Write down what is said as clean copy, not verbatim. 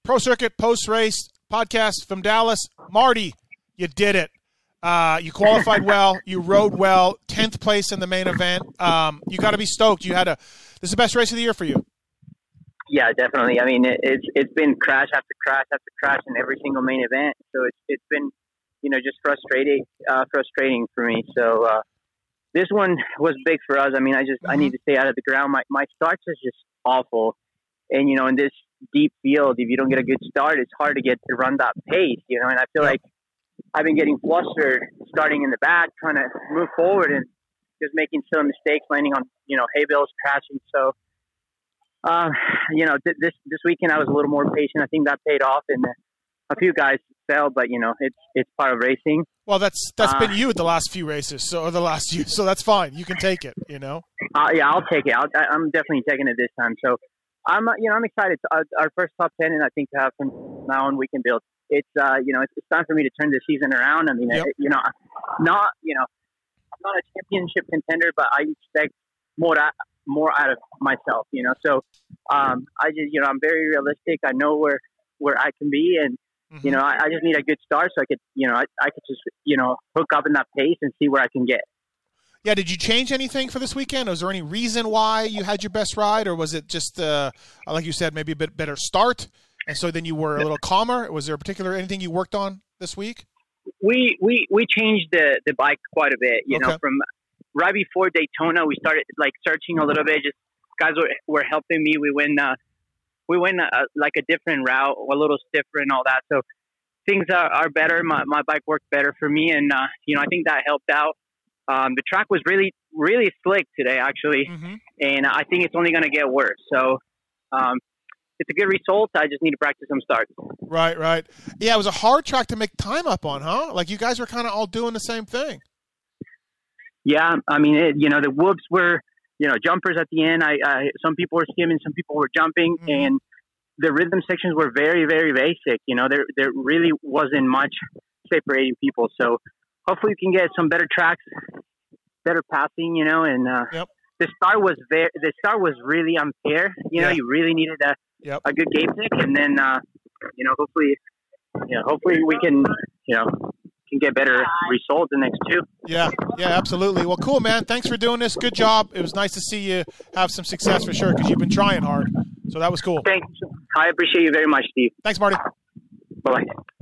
Pro Circuit post-race podcast from Dallas. Marty, you did it. You qualified well. You rode well. 10th place in the main event. You got to be stoked. This is the best race of the year for you. Yeah, definitely. I mean, it's been crash after crash after crash in every single main event. So it's been, just frustrating for me. So this one was big for us. I mean, I need to stay out of the ground. My starts is just awful. And, in this deep field, if you don't get a good start, it's hard to run that pace, and I feel like I've been getting flustered starting in the back, trying to move forward and just making silly mistakes, landing on, hay bales, crashing. So, this weekend I was a little more patient. I think that paid off, and a few guys fell, but it's part of racing. Well, that's been you at the last few races, so that's fine. You can take it, Yeah, I'll take it. I'm definitely taking it this time. So I'm excited. Our first top 10, and I think to have from now on we can build. It's it's time for me to turn the season around. I mean, I'm not a championship contender, but I expect more out of myself. So I just I'm very realistic. I know where I can be, and I just need a good start so I could I could just hook up in that pace and see where I can get. Yeah, did you change anything for this weekend? Was there any reason why you had your best ride, or was it just like you said, maybe a bit better start? And so then you were a little calmer. Was there anything you worked on this week? We changed the bike quite a bit. From right before Daytona, we started searching a little bit. Just guys were helping me. We went like a different route, a little stiffer and all that. So things are better. My bike worked better for me, and I think that helped out. The track was really, really slick today, actually, and I think it's only going to get worse. So. It's a good result. I just need to practice some starts. Right. Yeah, it was a hard track to make time up on, huh? Like you guys were kind of all doing the same thing. Yeah, I mean, the whoops were, jumpers at the end. Some people were skimming, some people were jumping, and the rhythm sections were very, very basic. There really wasn't much separating people. So hopefully we can get some better tracks, better passing, and the start was really unfair. You really needed a good game pick, and then hopefully we can get better results the next two. Yeah, absolutely. Well, cool, man. Thanks for doing this. Good job. It was nice to see you have some success for sure, because you've been trying hard. So that was cool. Thanks. I appreciate you very much, Steve. Thanks, Marty. Bye-bye.